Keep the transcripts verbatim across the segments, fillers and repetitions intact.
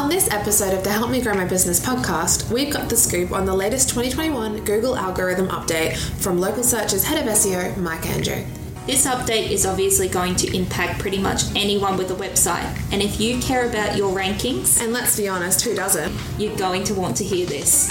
On this episode of the Help Me Grow My Business podcast, we've got the scoop on the latest twenty twenty-one Google algorithm update from Local Search's head of S E O, Mike Andrew. This update is obviously going to impact pretty much anyone with a website, and if you care about your rankings, and let's be honest, who doesn't? You're going to want to hear this.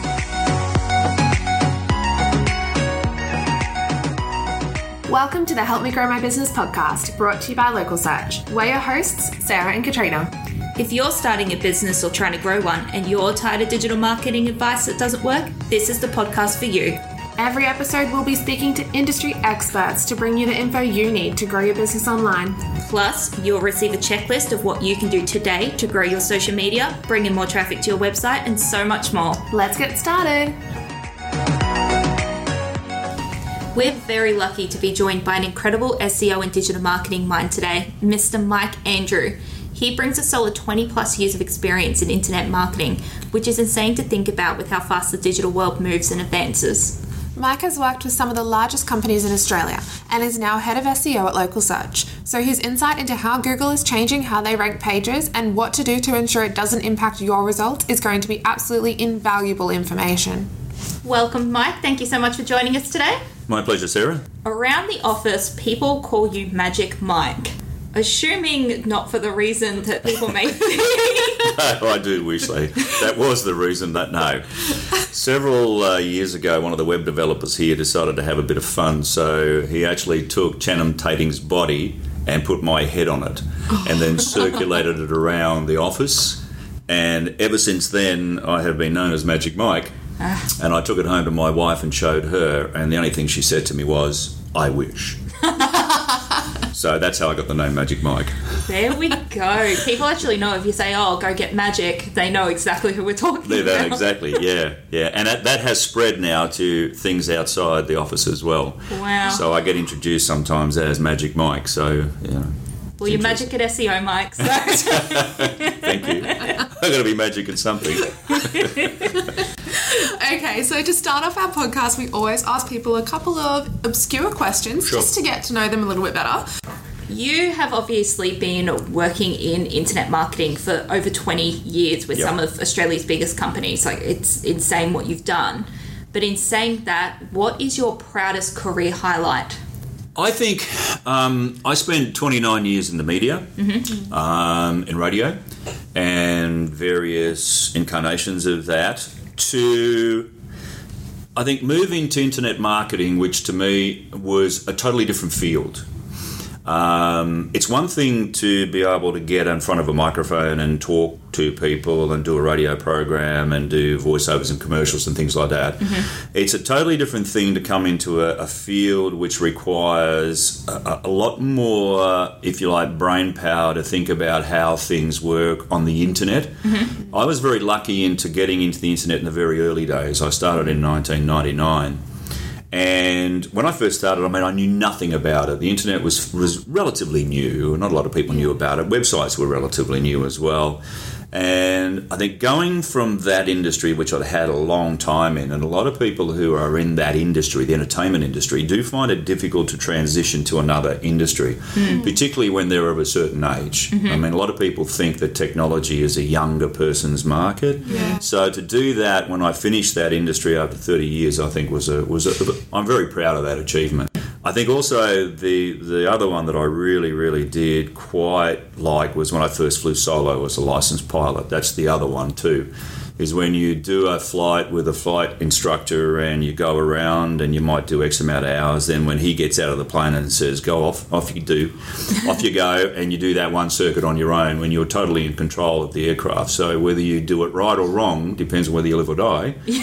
Welcome to the Help Me Grow My Business podcast, brought to you by Local Search. We're your hosts, Sarah and Katrina. If you're starting a business or trying to grow one and you're tired of digital marketing advice that doesn't work, this is the podcast for you. Every episode we'll be speaking to industry experts to bring you the info you need to grow your business online. Plus, you'll receive a checklist of what you can do today to grow your social media, bring in more traffic to your website, and so much more. Let's get started. We're very lucky to be joined by an incredible S E O and digital marketing mind today, Mister Mike Andrew. He brings a solid twenty plus years of experience in internet marketing, which is insane to think about with how fast the digital world moves and advances. Mike has worked with some of the largest companies in Australia and is now head of S E O at Local Search. So his insight into how Google is changing how they rank pages and what to do to ensure it doesn't impact your results is going to be absolutely invaluable information. Welcome, Mike. Thank you so much for joining us today. My pleasure, Sarah. Around the office, people call you Magic Mike. Assuming not for the reason that people may think. No, I do wish they. That was the reason that no. Several uh, years ago, one of the web developers here decided to have a bit of fun, so he actually took Channing Tatum's body and put my head on it, and then circulated it around the office. And ever since then, I have been known as Magic Mike. And I took it home to my wife and showed her, and the only thing she said to me was, "I wish." So that's how I got the name Magic Mike. There we go. People actually know if you say, "Oh, go get magic," they know exactly who we're talking They're about. That, exactly, yeah, yeah. And that, that has spread now to things outside the office as well. Wow. So I get introduced sometimes as Magic Mike, so, you know. Well, you're magic at S E O, Mike. So. Thank you. I've got to be magic at something. Okay, so to start off our podcast, we always ask people a couple of obscure questions Sure. just to get to know them a little bit better. You have obviously been working in internet marketing for over twenty years with Yep. some of Australia's biggest companies. Like, it's insane what you've done. But in saying that, what is your proudest career highlight? I think um, I spent twenty-nine years in the media, mm-hmm. um, in radio, and various incarnations of that, to, I think, move into internet marketing, which to me was a totally different field. Um, it's one thing to be able to get in front of a microphone and talk to people and do a radio program and do voiceovers and commercials and things like that. Mm-hmm. It's a totally different thing to come into a, a field which requires a, a lot more, if you like, brain power to think about how things work on the internet. Mm-hmm. I was very lucky into getting into the internet in the very early days. I started in nineteen ninety-nine. And when I first started, I mean, I knew nothing about it. The internet was was relatively new. Not a lot of people knew about it. Websites were relatively new as well. And I think going from that industry, which I'd had a long time in, and a lot of people who are in that industry, the entertainment industry, do find it difficult to transition to another industry, mm. particularly when they're of a certain age. Mm-hmm. I mean, a lot of people think that technology is a younger person's market. Yeah. So to do that when I finished that industry after thirty years, I think was a was a, I'm very proud of that achievement. I think also the the other one that I really, really did quite like was when I first flew solo as a licensed pilot. That's the other one too, is when you do a flight with a flight instructor and you go around and you might do X amount of hours, then when he gets out of the plane and says, go off, off you do, off you go, and you do that one circuit on your own when you're totally in control of the aircraft. So whether you do it right or wrong, depends on whether you live or die, Yeah.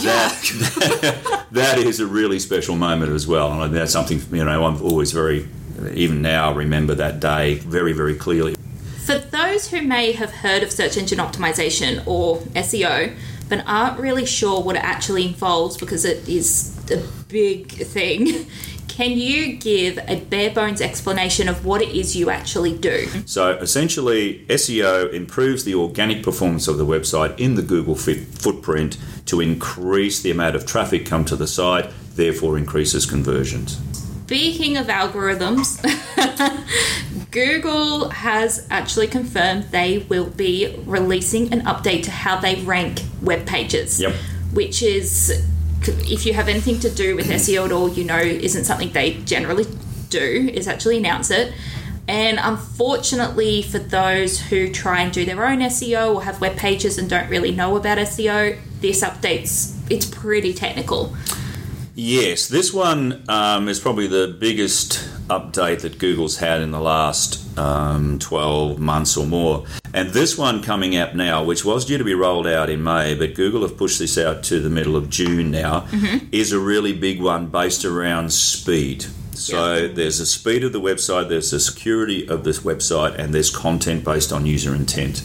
that, that is a really special moment as well. And that's something, you know, I'm always very, even now, remember that day very, very clearly. For those who may have heard of search engine optimization or S E O, but aren't really sure what it actually involves because it is a big thing, can you give a bare bones explanation of what it is you actually do? So essentially, S E O improves the organic performance of the website in the Google fit footprint to increase the amount of traffic come to the site, therefore increases conversions. Speaking of algorithms, Google has actually confirmed they will be releasing an update to how they rank web pages. Yep. Which is, if you have anything to do with S E O at all, you know isn't something they generally do, is actually announce it. And unfortunately for those who try and do their own S E O or have web pages and don't really know about S E O, this update's, it's pretty technical. Yes, this one um, is probably the biggest update that Google's had in the last um, twelve months or more. And this one coming out now, which was due to be rolled out in May, but Google have pushed this out to the middle of June now, mm-hmm. is a really big one based around speed. So yeah. There's the speed of the website, there's the security of this website, and there's content based on user intent.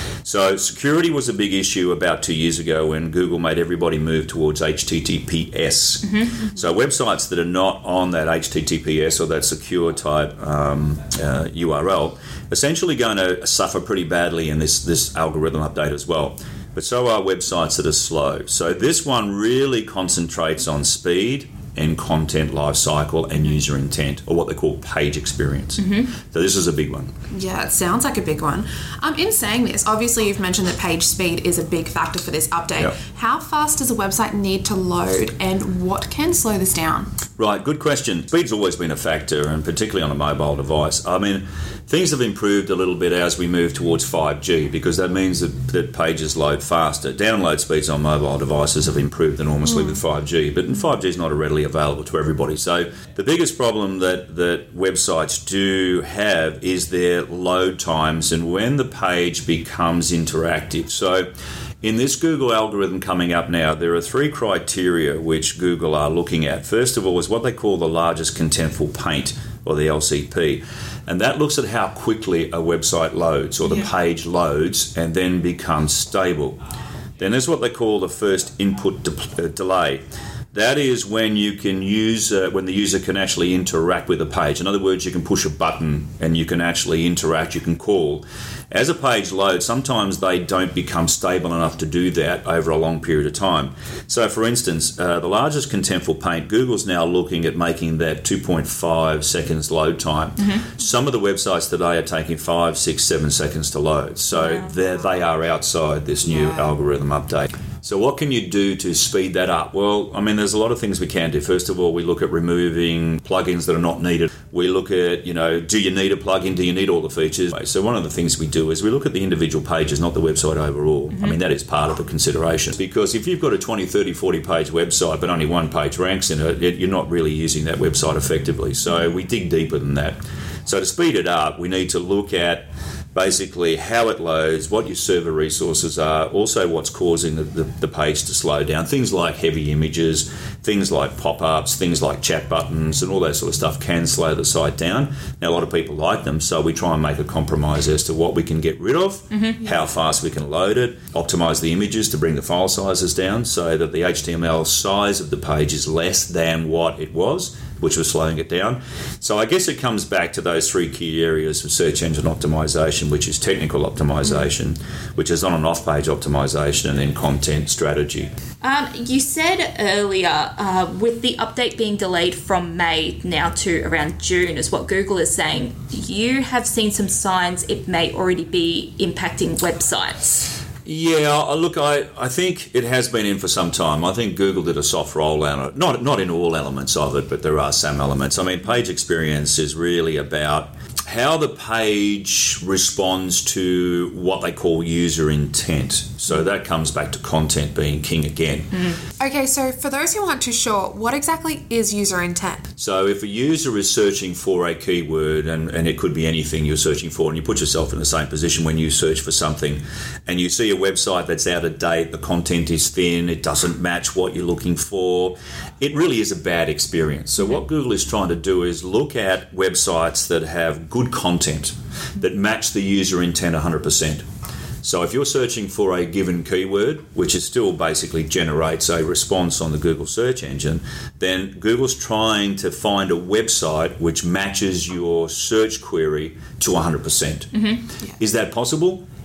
So security was a big issue about two years ago when Google made everybody move towards H T T P S. Mm-hmm. So websites that are not on that H T T P S or that secure type um, uh, U R L essentially going to suffer pretty badly in this, this algorithm update as well. But so are websites that are slow. So this one really concentrates on speed and content lifecycle and user intent, or what they call page experience. Mm-hmm. So this is a big one. Yeah, it sounds like a big one. Um, in saying this, obviously you've mentioned that page speed is a big factor for this update. Yep. How fast does a website need to load, and what can slow this down? Right, good question. Speed's always been a factor, and particularly on a mobile device. I mean, things have improved a little bit as we move towards five G, because that means that, that pages load faster. Download speeds on mobile devices have improved enormously mm. with five G, but five G is not readily available to everybody. So the biggest problem that, that websites do have is their load times and when the page becomes interactive. So in this Google algorithm coming up now, there are three criteria which Google are looking at. First of all is what they call the largest contentful paint, or the L C P. And that looks at how quickly a website loads, or the yeah. page loads, and then becomes stable. Then there's what they call the first input de- uh, delay. That is when you can use, uh, when the user can actually interact with the page. In other words, you can push a button and you can actually interact, you can call. As a page loads, sometimes they don't become stable enough to do that over a long period of time. So for instance, uh, the largest contentful paint, Google's now looking at making that two point five seconds load time. Mm-hmm. Some of the websites today are taking five, six, seven seconds to load. So yeah. they are outside this new yeah. algorithm update. So what can you do to speed that up? Well, I mean, there's a lot of things we can do. First of all, we look at removing plugins that are not needed. We look at, you know, do you need a plugin? Do you need all the features? So one of the things we do is we look at the individual pages, not the website overall. Mm-hmm. I mean, that is part of the consideration. Because if you've got a twenty, thirty, forty page website, but only one page ranks in it, you're not really using that website effectively. So we dig deeper than that. So to speed it up, we need to look at basically how it loads, what your server resources are, also what's causing the, the, the page to slow down. Things like heavy images, things like pop-ups, things like chat buttons, and all that sort of stuff can slow the site down. Now, a lot of people like them, so we try and make a compromise as to what we can get rid of, mm-hmm. how fast we can load it, optimize the images to bring the file sizes down so that the H T M L size of the page is less than what it was, which was slowing it down. So I guess it comes back to those three key areas of search engine optimization, which is technical optimization, which is on and off page optimization, and then content strategy. Um, you said earlier, uh, with the update being delayed from May now to around June, is what Google is saying, you have seen some signs it may already be impacting websites. Yeah, look, I, I think it has been in for some time. I think Google did a soft rollout on it. Not, not in all elements of it, but there are some elements. I mean, page experience is really about how the page responds to what they call user intent. So that comes back to content being king again. Mm. Okay, so for those who aren't too sure, what exactly is user intent? So if a user is searching for a keyword, and, and it could be anything you're searching for, and you put yourself in the same position when you search for something, and you see a website that's out of date, the content is thin, it doesn't match what you're looking for, it really is a bad experience. So what Google is trying to do is look at websites that have good content that match the user intent one hundred percent. So if you're searching for a given keyword, which is still basically generates a response on the Google search engine, then Google's trying to find a website which matches your search query to one hundred percent. Mm-hmm. Yeah. Is that possible?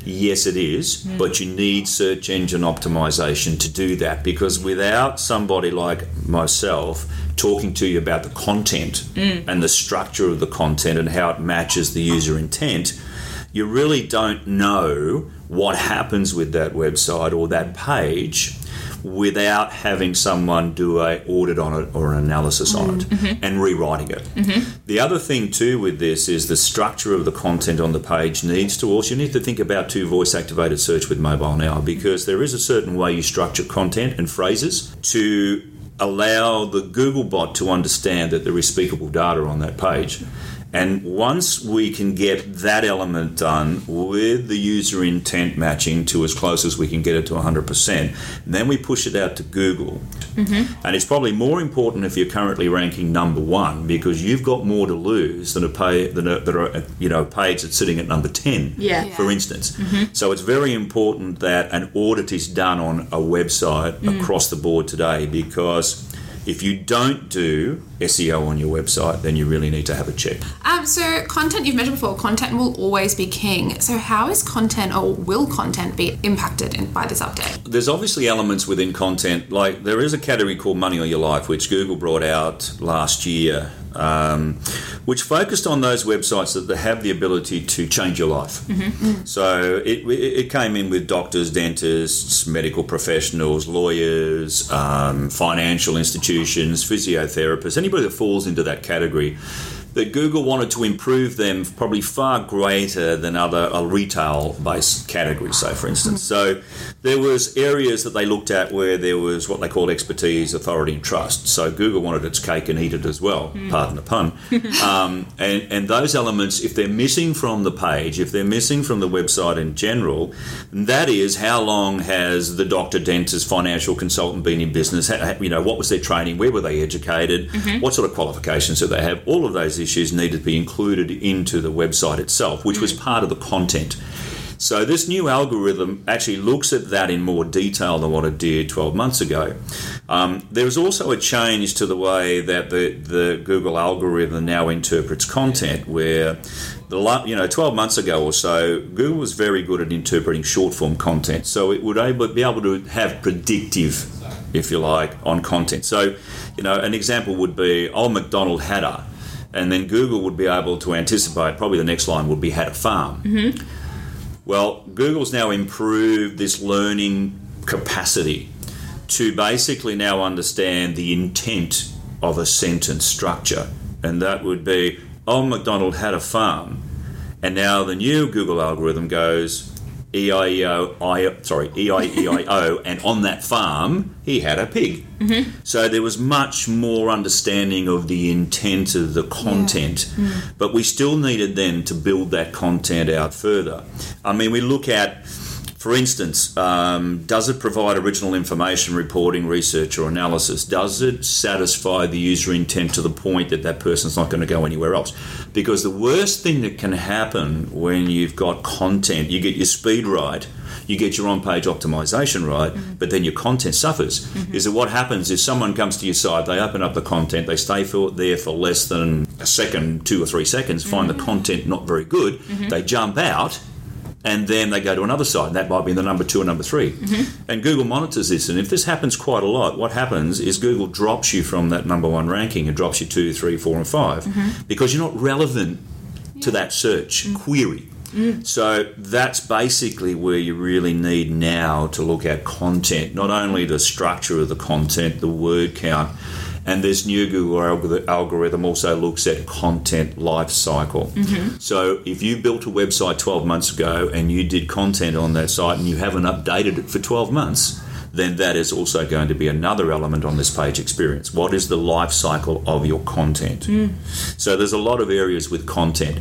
Yes, it is, mm. but you need search engine optimization to do that, because without somebody like myself talking to you about the content mm. and the structure of the content and how it matches the user intent, you really don't know what happens with that website or that page without having someone do a audit on it or an analysis mm. on it mm-hmm. and rewriting it. Mm-hmm. The other thing too with this is the structure of the content on the page needs to also, you need to think about too voice activated search with mobile now, because there is a certain way you structure content and phrases to allow the Google bot to understand that there is speakable data on that page. And once we can get that element done with the user intent matching to as close as we can get it to one hundred percent, then we push it out to Google. Mm-hmm. And it's probably more important if you're currently ranking number one, because you've got more to lose than a page, than a, than a you know, page that's sitting at number ten, yeah. for instance. Mm-hmm. So it's very important that an audit is done on a website mm. across the board today, because if you don't do S E O on your website, then you really need to have a check. Um, so content, you've mentioned before, content will always be king. So how is content, or will content be impacted in, by this update? There's obviously elements within content, like there is a category called Money or Your Life, which Google brought out last year, um, which focused on those websites that have the ability to change your life. Mm-hmm. So it, it came in with doctors, dentists, medical professionals, lawyers, um, financial institutions, physiotherapists, anybody that falls into that category, that Google wanted to improve them probably far greater than other uh, retail-based categories, say, for instance. So there was areas that they looked at where there was what they called expertise, authority and trust. So Google wanted its cake and eat it as well, mm. pardon the pun. um, and, and those elements, if they're missing from the page, if they're missing from the website in general, that is, how long has the doctor, dentist, financial consultant been in business? How, you know, what was their training? Where were they educated? Mm-hmm. What sort of qualifications do they have? All of those issues needed to be included into the website itself, which mm. was part of the content. So this new algorithm actually looks at that in more detail than what it did twelve months ago. Um, there's also a change to the way that the, the Google algorithm now interprets content, where the you know twelve months ago or so, Google was very good at interpreting short-form content. So it would able, be able to have predictive, if you like, on content. So, you know, an example would be, Old MacDonald had a, and then Google would be able to anticipate, probably the next line would be had a farm. Mm-hmm. Well, Google's now improved this learning capacity to basically now understand the intent of a sentence structure. And that would be, Old MacDonald had a farm. And now the new Google algorithm goes, E I E O, I, sorry, E I E I O, and on that farm, he had a pig. Mm-hmm. So there was much more understanding of the intent of the content, yeah. mm. but we still needed then to build that content out further. I mean, we look at, for instance, um, does it provide original information, reporting, research or analysis? Does it satisfy the user intent to the point that that person's not going to go anywhere else? Because the worst thing that can happen when you've got content, you get your speed right, you get your on-page optimization right, mm-hmm. but then your content suffers, mm-hmm. is that what happens is someone comes to your site, they open up the content, they stay for, there for less than a second, two or three seconds, mm-hmm. find the content not very good, mm-hmm. they jump out, and then they go to another site, and that might be the number two or number three. Mm-hmm. And Google monitors this, and if this happens quite a lot, what happens is Google drops you from that number one ranking and drops you two, three, four, and five, mm-hmm. because you're not relevant yeah. to that search mm-hmm. query. Mm. So that's basically where you really need now to look at content, not only the structure of the content, the word count, and this new Google algorithm also looks at content life cycle. Mm-hmm. So if you built a website twelve months ago and you did content on that site and you haven't updated it for twelve months, then that is also going to be another element on this page experience. What is the life cycle of your content? Mm. So there's a lot of areas with content.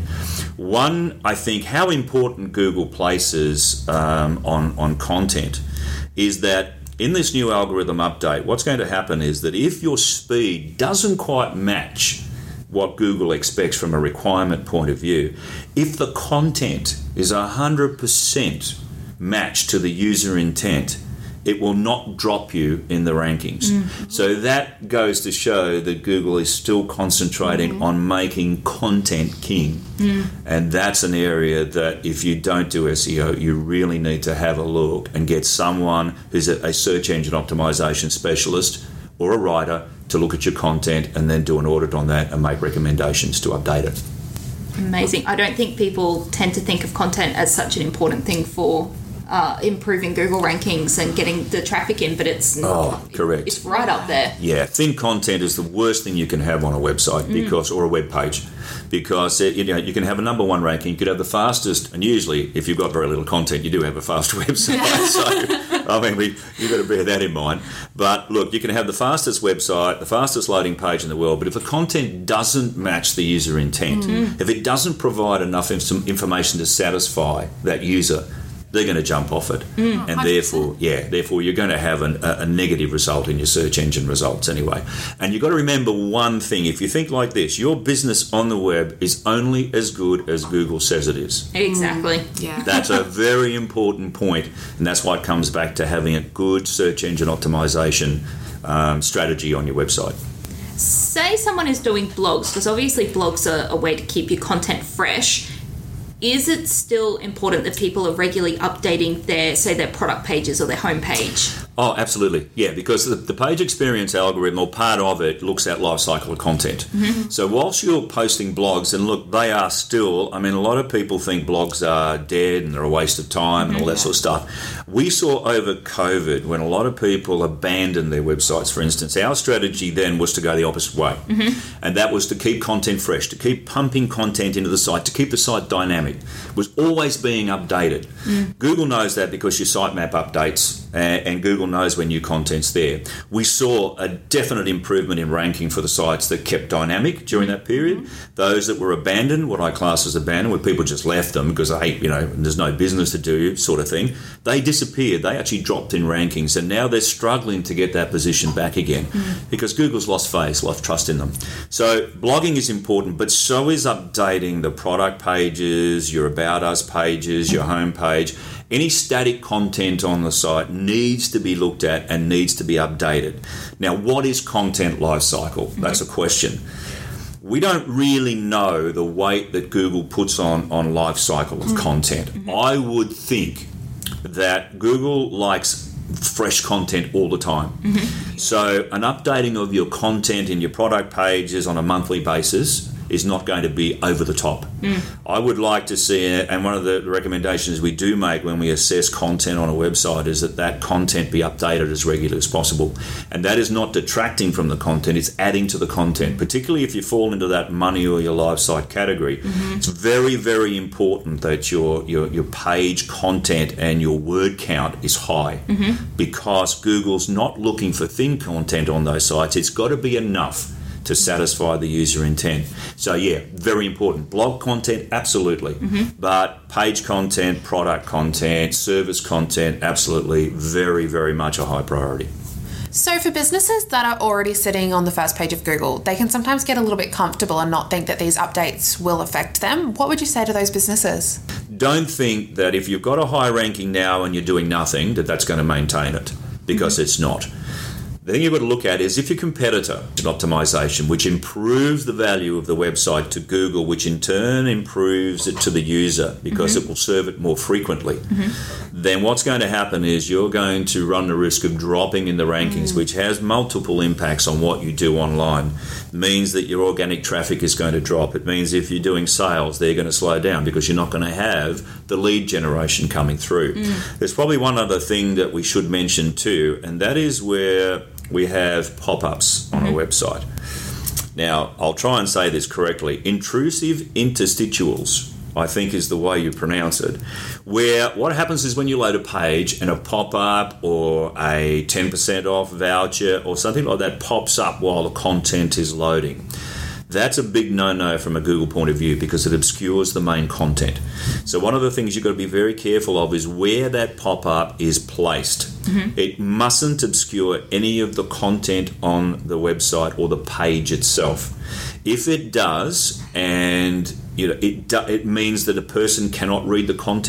One, I think how important Google places um, on, on content is that in this new algorithm update, what's going to happen is that if your speed doesn't quite match what Google expects from a requirement point of view, if the content is one hundred percent matched to the user intent, it will not drop you in the rankings. Mm-hmm. So that goes to show that Google is still concentrating mm-hmm. on making content king. Mm. And that's an area that if you don't do S E O, you really need to have a look and get someone who's a, a search engine optimization specialist or a writer to look at your content and then do an audit on that and make recommendations to update it. Amazing. I don't think people tend to think of content as such an important thing for uh, improving Google rankings and getting the traffic in, but it's oh, correct. It's right up there. Yeah, thin content is the worst thing you can have on a website because mm. or a web page, because it, you know you can have a number one ranking, you could have the fastest, and usually if you've got very little content, you do have a fast website. So I mean, we, you've got to bear that in mind. But look, you can have the fastest website, the fastest loading page in the world, but if the content doesn't match the user intent, mm. if it doesn't provide enough information to satisfy that user, they're going to jump off it. Mm. And therefore, yeah, therefore you're going to have an, a, a negative result in your search engine results anyway. And you've got to remember one thing. If you think like this, your business on the web is only as good as Google says it is. Exactly. Mm. Yeah. That's a very important point, and that's why it comes back to having a good search engine optimization um, strategy on your website. Say someone is doing blogs, because obviously blogs are a way to keep your content fresh. Is it still important that people are regularly updating their, say, their product pages or their homepage? Oh, absolutely. Yeah, because the, the page experience algorithm, or part of it, looks at life cycle of content. Mm-hmm. So whilst you're posting blogs, and look, they are still, I mean, a lot of people think blogs are dead and they're a waste of time mm-hmm. and all that sort of stuff. We saw over COVID, when a lot of people abandoned their websites, for instance, our strategy then was to go the opposite way. Mm-hmm. And that was to keep content fresh, to keep pumping content into the site, to keep the site dynamic. It was always being updated. Mm. Google knows that because your sitemap updates, and, and Google knows when new content's there. We saw a definite improvement in ranking for the sites that kept dynamic during that period. Mm-hmm. Those that were abandoned, what I class as abandoned, where people just left them because they, you know, there's no business to do sort of thing, they disappeared. They actually dropped in rankings, and now they're struggling to get that position back again mm-hmm. because Google's lost faith, lost trust in them. So blogging is important, but so is updating the product pages, your About Us pages, your home page. Any static content on the site needs to be looked at and needs to be updated. Now, what is content lifecycle? Mm-hmm. That's a question. We don't really know the weight that Google puts on, on life cycle of mm-hmm. content. Mm-hmm. I would think that Google likes fresh content all the time. Mm-hmm. So an updating of your content in your product pages on a monthly basis is not going to be over the top. Mm. I would like to see, and one of the recommendations we do make when we assess content on a website is that that content be updated as regularly as possible. And that is not detracting from the content, it's adding to the content, particularly if you fall into that money or your live site category. Mm-hmm. It's very, very important that your, your, your page content and your word count is high mm-hmm. because Google's not looking for thin content on those sites. It's got to be enough to satisfy the user intent. So yeah, very important. Blog content, absolutely. Mm-hmm. But page content, product content, service content, absolutely, very, very much a high priority. So for businesses that are already sitting on the first page of Google, they can sometimes get a little bit comfortable and not think that these updates will affect them. What would you say to those businesses? Don't think that if you've got a high ranking now and you're doing nothing, that that's going to maintain it, because mm-hmm. it's not. The thing you've got to look at is if your competitor did optimization, which improves the value of the website to Google, which in turn improves it to the user because mm-hmm. it will serve it more frequently, mm-hmm. then what's going to happen is you're going to run the risk of dropping in the rankings, mm. which has multiple impacts on what you do online. It means that your organic traffic is going to drop. It means if you're doing sales, they're going to slow down because you're not going to have the lead generation coming through. Mm. There's probably one other thing that we should mention too, and that is where we have pop-ups on mm-hmm. a website. Now, I'll try and say this correctly. Intrusive interstitials, I think is the way you pronounce it, where what happens is when you load a page and a pop-up or a ten percent off voucher or something like that pops up while the content is loading. That's a big no-no from a Google point of view because it obscures the main content. So one of the things you've got to be very careful of is where that pop-up is placed. Mm-hmm. It mustn't obscure any of the content on the website or the page itself. If it does, and you know it do, it means that a person cannot read the content,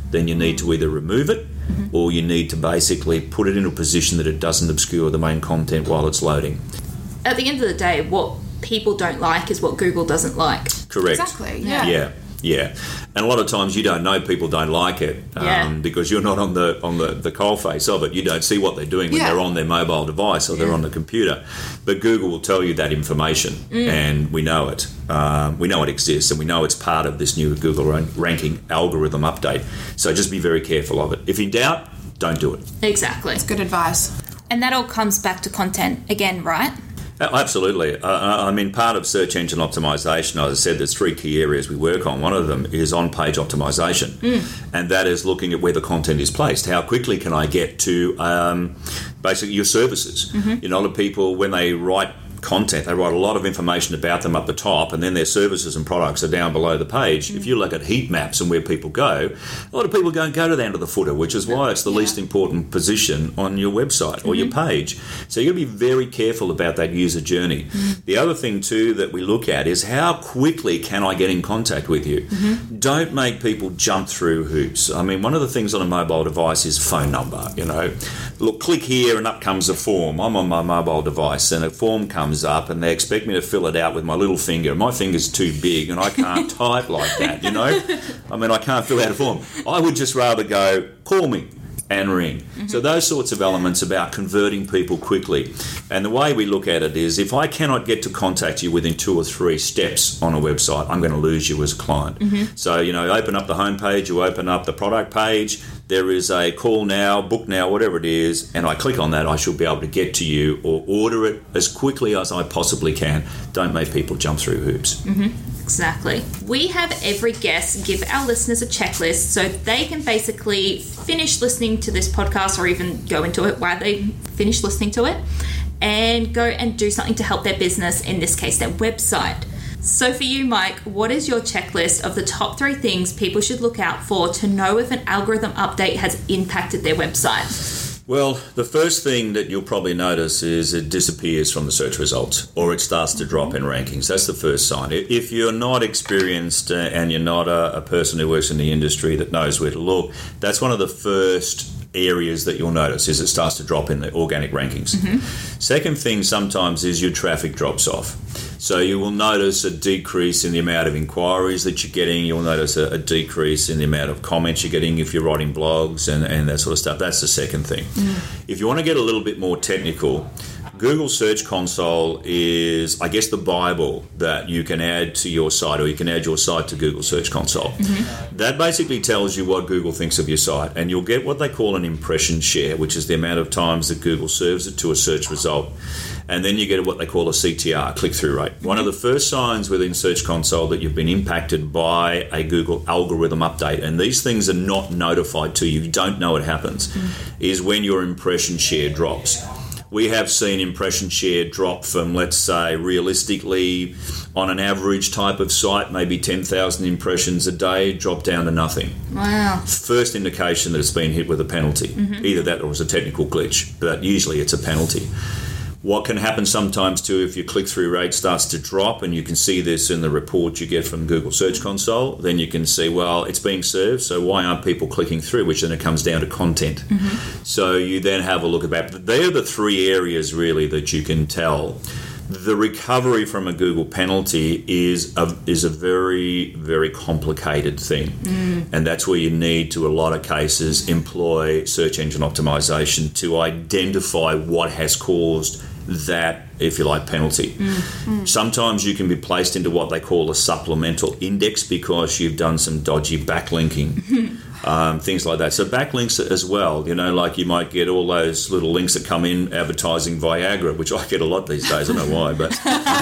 then you need to either remove it mm-hmm. or you need to basically put it in a position that it doesn't obscure the main content while it's loading. At the end of the day, what people don't like is what Google doesn't like. Correct. Exactly, yeah. Yeah. Yeah, and a lot of times you don't know people don't like it um, yeah. because you're not on the on the, the coalface of it. You don't see what they're doing when yeah. they're on their mobile device or they're yeah. on the computer. But Google will tell you that information, mm. and we know it. Um, we know it exists, and we know it's part of this new Google ranking algorithm update. So just be very careful of it. If in doubt, don't do it. Exactly. It's good advice. And that all comes back to content again, right? Absolutely. Uh, I mean, part of search engine optimization, as I said, there's three key areas we work on. One of them is on-page optimization, mm. and that is looking at where the content is placed. How quickly can I get to um, basically your services? Mm-hmm. You know, a lot of people, when they write content, they write a lot of information about them up the top, and then their services and products are down below the page. Mm. If you look at heat maps and where people go, a lot of people don't go to the end of the footer, which is why it's the yeah. least important position on your website or mm-hmm. your page. So you've got to be very careful about that user journey. Mm. The other thing too that we look at is how quickly can I get in contact with you? Mm-hmm. Don't make people jump through hoops. I mean, one of the things on a mobile device is phone number. You know, look, click here and up comes a form. I'm on my mobile device and a form comes up and they expect me to fill it out with my little finger. My finger's too big and I can't type like that, you know? I mean, I can't fill out a form. I would just rather go, call me and ring. Mm-hmm. So those sorts of elements about converting people quickly. And the way we look at it is if I cannot get to contact you within two or three steps on a website, I'm going to lose you as a client. Mm-hmm. So, you know, open up the homepage, you open up the product page, there is a call now, book now, whatever it is, and I click on that, I should be able to get to you or order it as quickly as I possibly can. Don't make people jump through hoops. Mm-hmm. Exactly. We have every guest give our listeners a checklist so they can basically finish listening to this podcast or even go into it while they finish listening to it and go and do something to help their business, in this case, their website. So for you, Mike, what is your checklist of the top three things people should look out for to know if an algorithm update has impacted their website? Well, the first thing that you'll probably notice is it disappears from the search results or it starts to drop in rankings. That's the first sign. If you're not experienced and you're not a, a person who works in the industry that knows where to look, that's one of the first areas that you'll notice is it starts to drop in the organic rankings. Mm-hmm. Second thing sometimes is your traffic drops off. So you will notice a decrease in the amount of inquiries that you're getting. You'll notice a, a decrease in the amount of comments you're getting if you're writing blogs and, and that sort of stuff. That's the second thing. Mm. If you want to get a little bit more technical, Google Search Console is, I guess, the Bible that you can add to your site, or you can add your site to Google Search Console. Mm-hmm. That basically tells you what Google thinks of your site, and you'll get what they call an impression share, which is the amount of times that Google serves it to a search result. And then you get what they call a C T R, click-through rate. One of the first signs within Search Console that you've been impacted by a Google algorithm update, and these things are not notified to you, you don't know it happens, mm-hmm. is when your impression share drops. We have seen impression share drop from, let's say, realistically, on an average type of site, maybe ten thousand impressions a day, drop down to nothing. Wow. First indication that it's been hit with a penalty. Mm-hmm. Either that or it's a technical glitch, but usually it's a penalty. What can happen sometimes too, if your click-through rate starts to drop, and you can see this in the report you get from Google Search Console, then you can see, well, it's being served, so why aren't people clicking through, which then it comes down to content. Mm-hmm. So you then have a look at that. They're the three areas really that you can tell. The recovery from a Google penalty is a, is a very, very complicated thing. Mm. And that's where you need to, a lot of cases, employ search engine optimization to identify what has caused that, if you like, penalty. Mm. Mm. Sometimes you can be placed into what they call a supplemental index because you've done some dodgy backlinking. Um, things like that. So backlinks as well, you know, like you might get all those little links that come in advertising Viagra, which I get a lot these days, I don't know why, but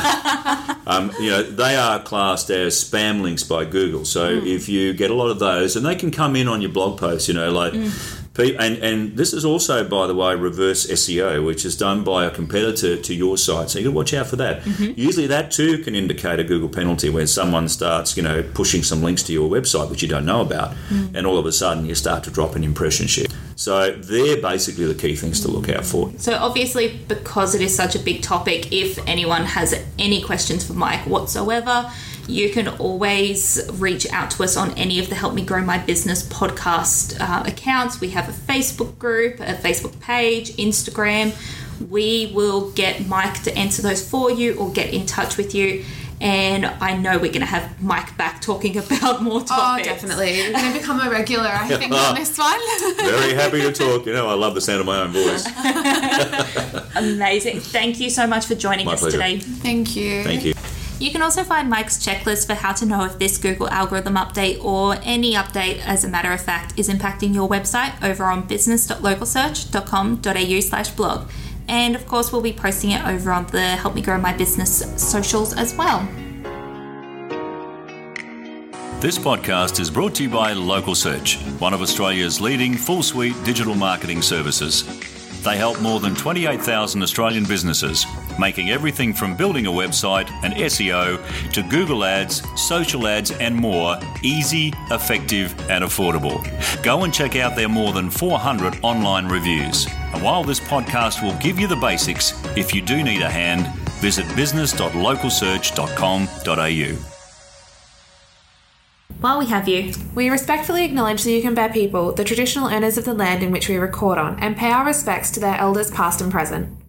um, you know, they are classed as spam links by Google. So mm. if you get a lot of those, and they can come in on your blog posts, you know, like mm. And, and this is also, by the way, reverse S E O, which is done by a competitor to your site. So you've got to watch out for that. Mm-hmm. Usually that too can indicate a Google penalty where someone starts, you know, pushing some links to your website which you don't know about, mm. and all of a sudden you start to drop an impression share. So they're basically the key things to look out for. So obviously, because it is such a big topic, if anyone has any questions for Mike whatsoever, You can always reach out to us on any of the Help Me Grow My Business podcast uh, accounts. We have a Facebook group, a Facebook page, Instagram. We will get Mike to answer those for you or get in touch with you. And I know we're going to have Mike back talking about more topics. Oh, definitely. We're going to become a regular, I think, on this one. Very happy to talk. You know, I love the sound of my own voice. Amazing. Thank you so much for joining My us pleasure. today. Thank you. Thank you. You can also find Mike's checklist for how to know if this Google algorithm update or any update, as a matter of fact, is impacting your website over on business dot local search dot com dot a u slash blog. And of course, we'll be posting it over on the Help Me Grow My Business socials as well. This podcast is brought to you by Local Search, one of Australia's leading full-suite digital marketing services. They help more than twenty-eight thousand Australian businesses, making everything from building a website and S E O to Google Ads, social ads and more easy, effective and affordable. Go and check out their more than four hundred online reviews. And while this podcast will give you the basics, if you do need a hand, visit business dot local search dot com dot a u. While we have you, We respectfully acknowledge the Yugambeh people, the traditional owners of the land in which we record on, and pay our respects to their elders past and present.